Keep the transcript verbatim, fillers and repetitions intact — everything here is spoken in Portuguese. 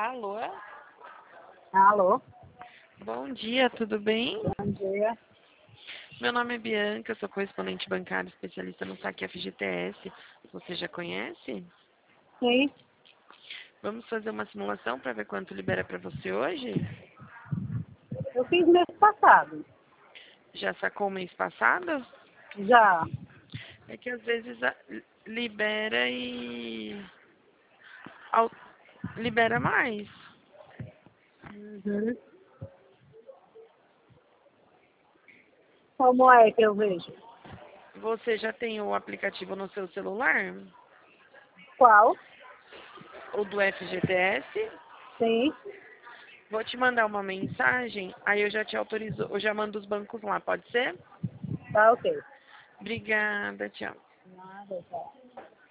Alô? Alô? Bom dia, tudo bem? Bom dia. Meu nome é Bianca, sou correspondente bancário especialista no saque F G T S. Você já conhece? Sim, Vamos fazer uma simulação para ver quanto libera para você hoje? eu fiz mês passado. Já sacou o mês passado? Já. É que às vezes a- libera e au- libera mais. Uhum. Como é que eu vejo? Você já tem o aplicativo no seu celular? Qual? O do F G T S? Sim. Vou te mandar uma mensagem, aí eu já te autorizo, eu já mando os bancos lá, pode ser? Tá ok. Obrigada, tchau. Nada, tá.